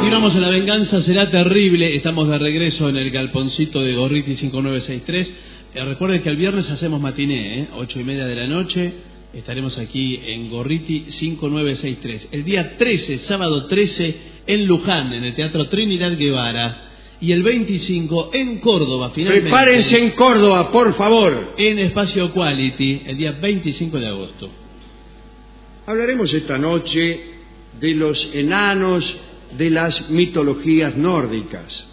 Continuamos en La Venganza Será Terrible. Estamos de regreso en el galponcito de Gorriti 5963. Recuerden que el viernes hacemos matiné, 8:30 de la noche. Estaremos aquí en Gorriti 5963. El día 13, sábado 13, en Luján, en el Teatro Trinidad Guevara. Y el 25 en Córdoba, finalmente. Prepárense en Córdoba, por favor. En Espacio Quality, el día 25 de agosto. Hablaremos esta noche de los enanos de las mitologías nórdicas,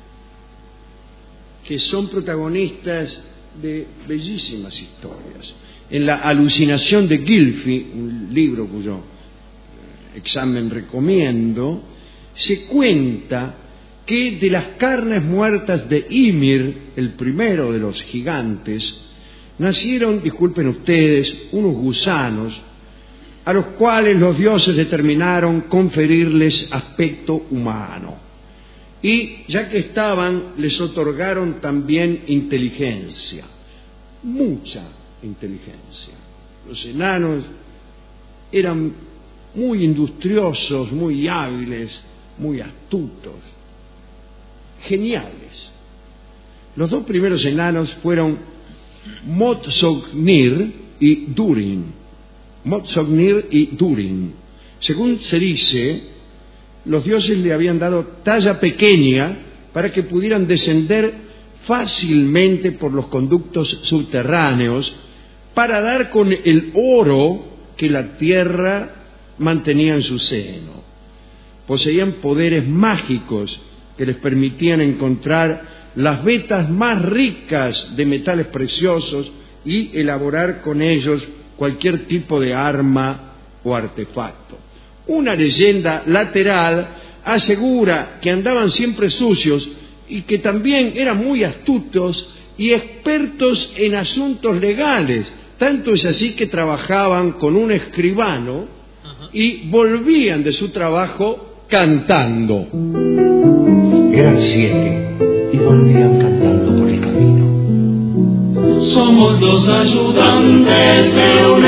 que son protagonistas de bellísimas historias. En La alucinación de Gylfi, un libro cuyo examen recomiendo, se cuenta que de las carnes muertas de Ymir, el primero de los gigantes, nacieron, disculpen ustedes, unos gusanos a los cuales los dioses determinaron conferirles aspecto humano. Y ya que estaban, les otorgaron también inteligencia, mucha inteligencia. Los enanos eran muy industriosos, muy hábiles, muy astutos, geniales. Los dos primeros enanos fueron Modsognir y Durin. Modsognir y Durin. Según se dice, los dioses le habían dado talla pequeña para que pudieran descender fácilmente por los conductos subterráneos para dar con el oro que la tierra mantenía en su seno. Poseían poderes mágicos que les permitían encontrar las vetas más ricas de metales preciosos y elaborar con ellos cualquier tipo de arma o artefacto. Una leyenda lateral asegura que andaban siempre sucios y que también eran muy astutos y expertos en asuntos legales. Tanto es así que trabajaban con un escribano y volvían de su trabajo cantando. Eran 7 y volvían cantando por el camino. Somos los ayudantes de un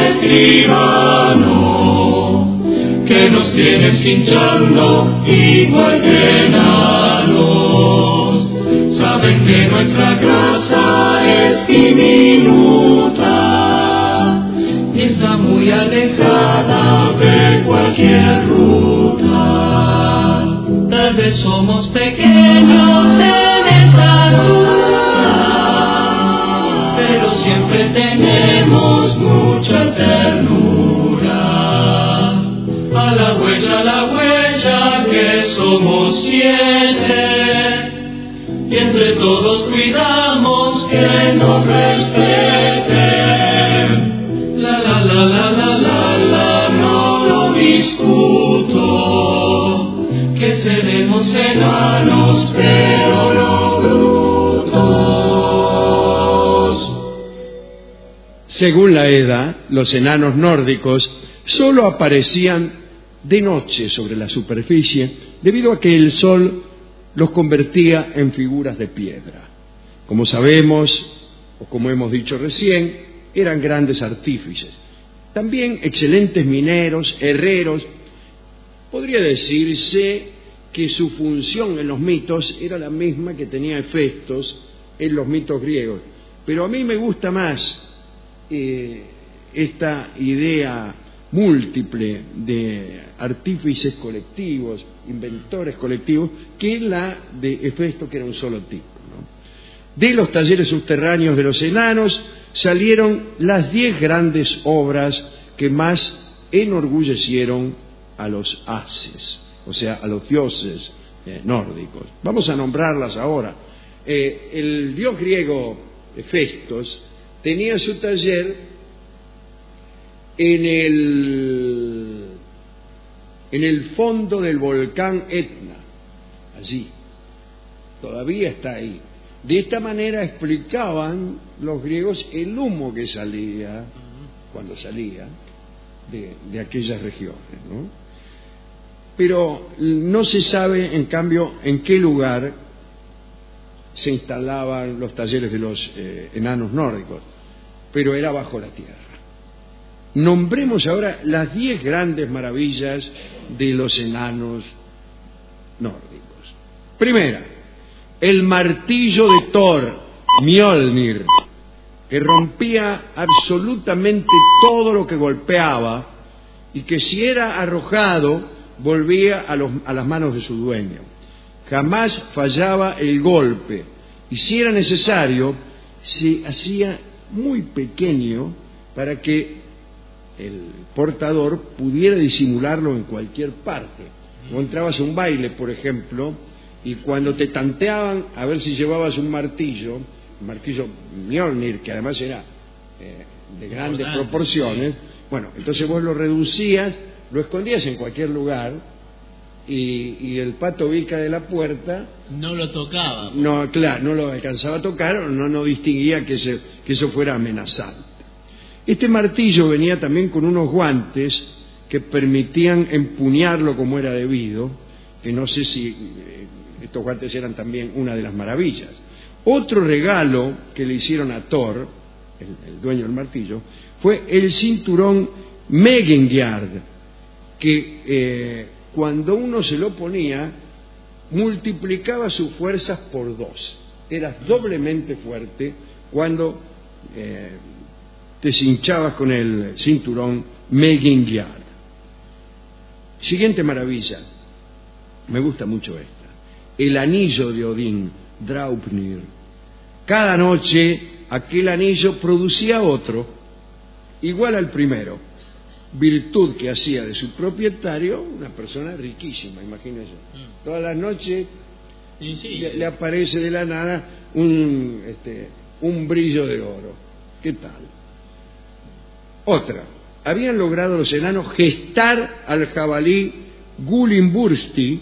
escribano que nos tiene cinchando igual que enanos. Saben que nuestra casa es diminuta y está muy alejada de cualquier ruta. Tal vez somos pequeños en estatura, pero siempre tenemos mucha ternura. A la huella que somos 7, y entre todos cuidamos que nos respeten. La la la la la la la, no lo discuto, que seremos enanos pero no brutos. Según la Edda, los enanos nórdicos solo aparecían de noche sobre la superficie debido a que el sol los convertía en figuras de piedra. Como sabemos, o como hemos dicho recién, eran grandes artífices, también excelentes mineros, herreros. Podría decirse que su función en los mitos era la misma que tenía Hefestos en los mitos griegos, pero a mí me gusta más esta idea múltiple de artífices colectivos, inventores colectivos, que la de Hefesto, que era un solo tipo, ¿no? De los talleres subterráneos de los enanos salieron las 10 grandes obras que más enorgullecieron a los ases, o sea, a los dioses nórdicos. Vamos a nombrarlas ahora. El dios griego Hefestos tenía su taller en el fondo del volcán Etna, allí, todavía está ahí. De esta manera explicaban los griegos el humo que salía, cuando salía, de aquellas regiones, ¿no? Pero no se sabe, en cambio, en qué lugar se instalaban los talleres de los enanos nórdicos, pero era bajo la tierra. Nombremos ahora las 10 grandes maravillas de los enanos nórdicos. Primera, el martillo de Thor, Mjolnir, que rompía absolutamente todo lo que golpeaba y que si era arrojado volvía a las manos de su dueño. Jamás fallaba el golpe y si era necesario se hacía muy pequeño para que el portador pudiera disimularlo en cualquier parte. Encontrabas un baile, por ejemplo, y cuando te tanteaban a ver si llevabas un martillo Mjolnir, que además era de grandes proporciones, sí. Bueno, entonces vos lo reducías, lo escondías en cualquier lugar y el pato Vica de la puerta no lo tocaba. No, claro, no lo alcanzaba a tocar o no distinguía que eso fuera amenazante. Este martillo venía también con unos guantes que permitían empuñarlo como era debido, que no sé si estos guantes eran también una de las maravillas. Otro regalo que le hicieron a Thor, el dueño del martillo, fue el cinturón Megengard, que cuando uno se lo ponía, multiplicaba sus fuerzas por 2. Eras doblemente fuerte cuando te cinchabas con el cinturón Megengard. Siguiente maravilla, me gusta mucho esta, el anillo de Odín, Draupnir. Cada noche aquel anillo producía otro, igual al primero, virtud que hacía de su propietario una persona riquísima, imagínense. Todas las noches le aparece de la nada un brillo de oro. ¿Qué tal? Otra, habían logrado los enanos gestar al jabalí Gulimbursti,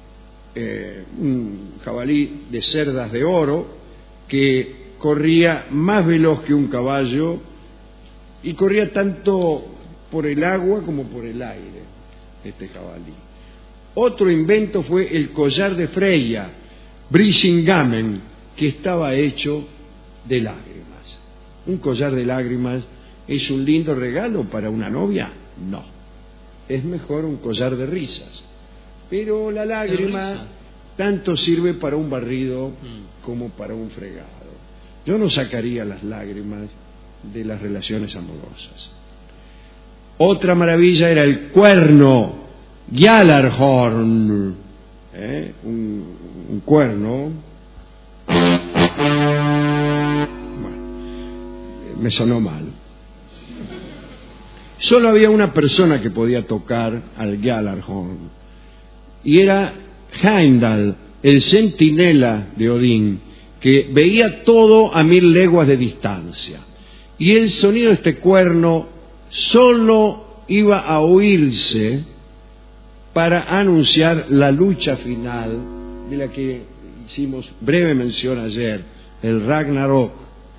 un jabalí de cerdas de oro que corría más veloz que un caballo y corría tanto por el agua como por el aire, este jabalí. Otro invento fue el collar de Freya, Brisingamen, que estaba hecho de lágrimas. ¿Un collar de lágrimas es un lindo regalo para una novia? No. Es mejor un collar de risas. Pero la lágrima tanto sirve para un barrido como para un fregado. Yo no sacaría las lágrimas de las relaciones amorosas. Otra maravilla era el cuerno, Gjallarhorn, un cuerno. Bueno, me sonó mal. Solo había una persona que podía tocar al Gjallarhorn y era Heimdall, el centinela de Odín, que veía todo a 1000 leguas de distancia. Y el sonido de este cuerno solo iba a oírse para anunciar la lucha final de la que hicimos breve mención ayer, el Ragnarok.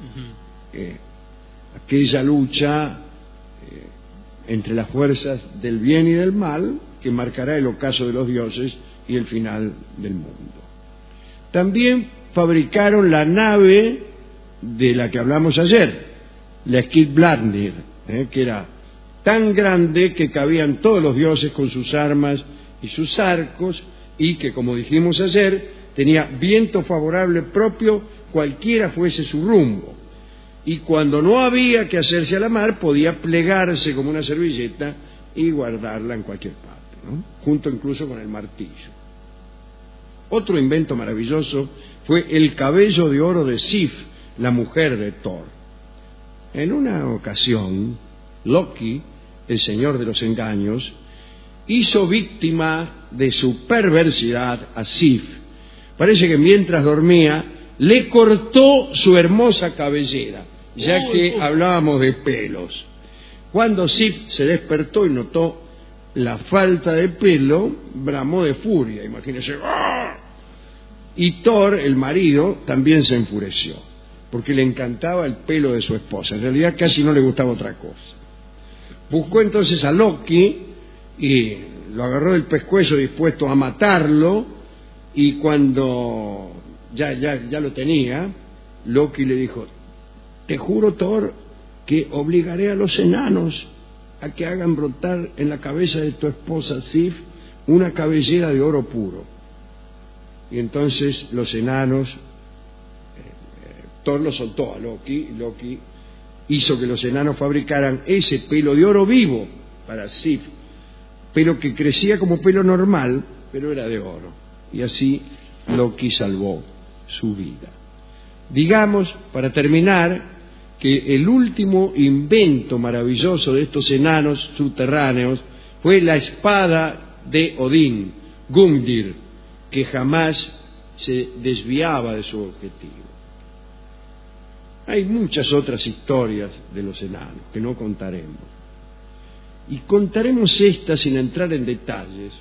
Aquella lucha entre las fuerzas del bien y del mal que marcará el ocaso de los dioses y el final del mundo. También fabricaron la nave de la que hablamos ayer, la Skidbladnir, que era tan grande que cabían todos los dioses con sus armas y sus arcos y que, como dijimos ayer, tenía viento favorable propio cualquiera fuese su rumbo. Y cuando no había que hacerse a la mar, podía plegarse como una servilleta y guardarla en cualquier parte, ¿no? Junto incluso con el martillo. Otro invento maravilloso fue el cabello de oro de Sif, la mujer de Thor. En una ocasión, Loki, el señor de los engaños, hizo víctima de su perversidad a Sif. Parece que mientras dormía le cortó su hermosa cabellera, ya que hablábamos de pelos. Cuando Sif se despertó y notó la falta de pelo, bramó de furia, imagínense. ¡Ah! Y Thor, el marido, también se enfureció, porque le encantaba el pelo de su esposa. En realidad casi no le gustaba otra cosa. Buscó entonces a Loki y lo agarró del pescuezo dispuesto a matarlo, y cuando ya lo tenía, Loki le dijo: te juro, Thor, que obligaré a los enanos a que hagan brotar en la cabeza de tu esposa Sif una cabellera de oro puro. Y entonces los enanos, Thor lo soltó a Loki, y Loki hizo que los enanos fabricaran ese pelo de oro vivo para Sif, pelo que crecía como pelo normal, pero era de oro. Y así Loki salvó su vida. Digamos, para terminar, que el último invento maravilloso de estos enanos subterráneos fue la espada de Odín, Gungnir, que jamás se desviaba de su objetivo. Hay muchas otras historias de los enanos que no contaremos. Y contaremos esta sin entrar en detalles.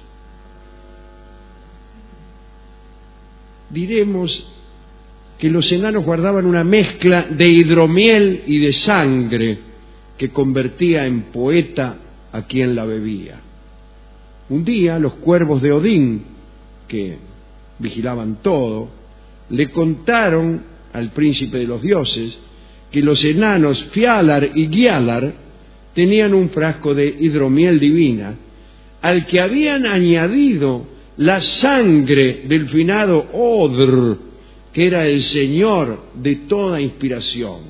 Diremos que los enanos guardaban una mezcla de hidromiel y de sangre que convertía en poeta a quien la bebía. Un día los cuervos de Odín, que vigilaban todo, le contaron al príncipe de los dioses que los enanos Fjalar y Gjalar tenían un frasco de hidromiel divina al que habían añadido la sangre del finado Odr, que era el señor de toda inspiración.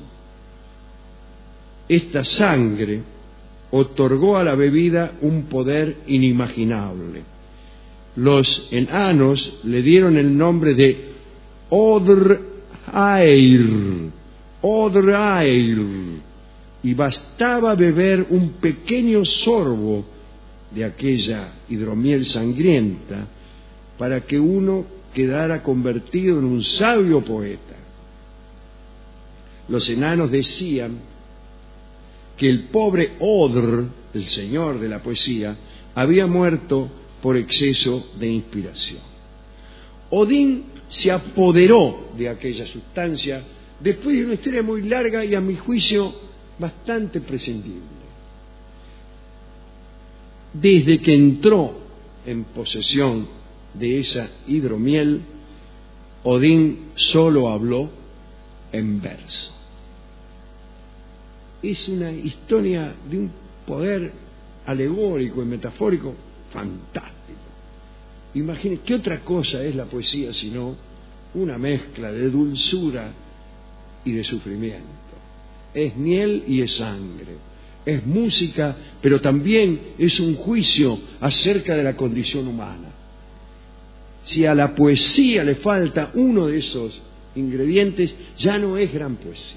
Esta sangre otorgó a la bebida un poder inimaginable. Los enanos le dieron el nombre de Odrair, y bastaba beber un pequeño sorbo de aquella hidromiel sangrienta para que uno quedara convertido en un sabio poeta. Los enanos decían que el pobre Odr, el señor de la poesía, había muerto por exceso de inspiración. Odín se apoderó de aquella sustancia después de una historia muy larga y, a mi juicio, bastante prescindible. Desde que entró en posesión de esa hidromiel, Odín solo habló en verso. Es una historia de un poder alegórico y metafórico fantástico. Imagínense, ¿qué otra cosa es la poesía sino una mezcla de dulzura y de sufrimiento? Es miel y es sangre, es música, pero también es un juicio acerca de la condición humana. Si a la poesía le falta uno de esos ingredientes, ya no es gran poesía.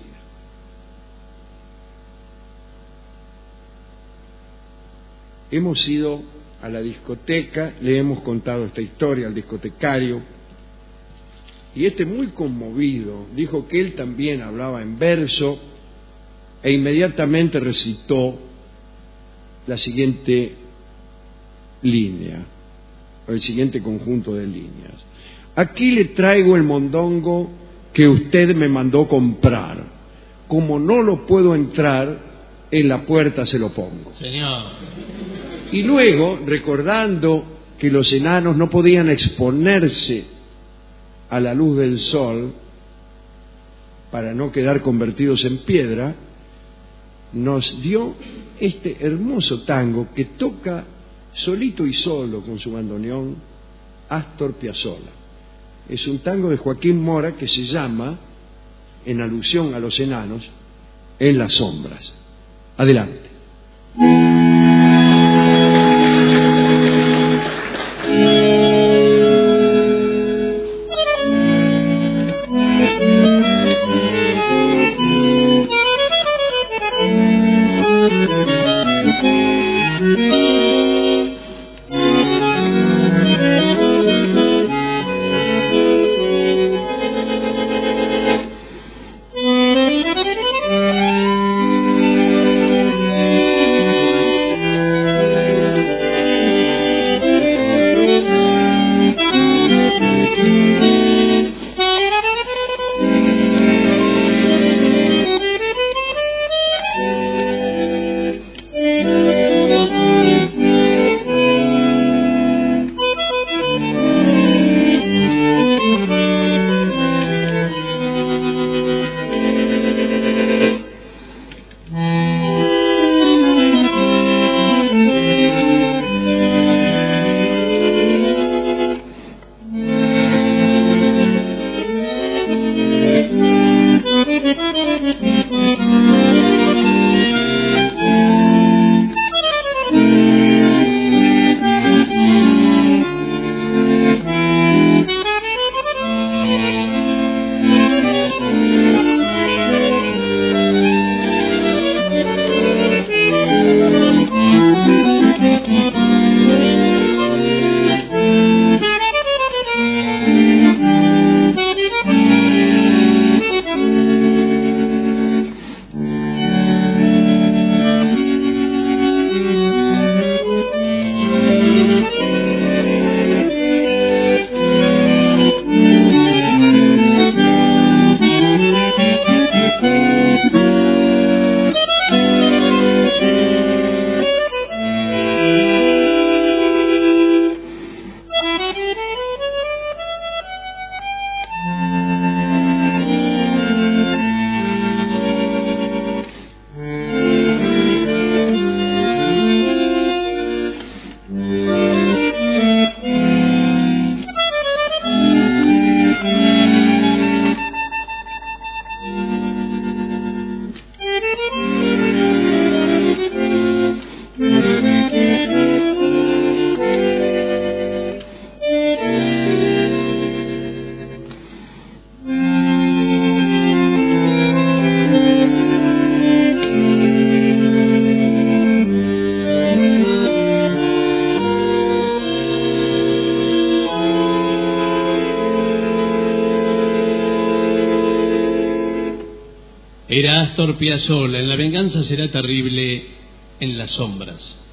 Hemos ido a la discoteca, le hemos contado esta historia al discotecario, y muy conmovido, dijo que él también hablaba en verso e inmediatamente recitó la siguiente línea, o el siguiente conjunto de líneas. Aquí le traigo el mondongo que usted me mandó comprar. Como no lo puedo entrar, en la puerta se lo pongo. Señor. Y luego, recordando que los enanos no podían exponerse a la luz del sol para no quedar convertidos en piedra, nos dio este hermoso tango que toca solito y solo con su bandoneón Astor Piazzolla. Es un tango de Joaquín Mora que se llama, en alusión a los enanos, En las sombras. Adelante. Era Astor Piazzolla, en La venganza será terrible en las sombras.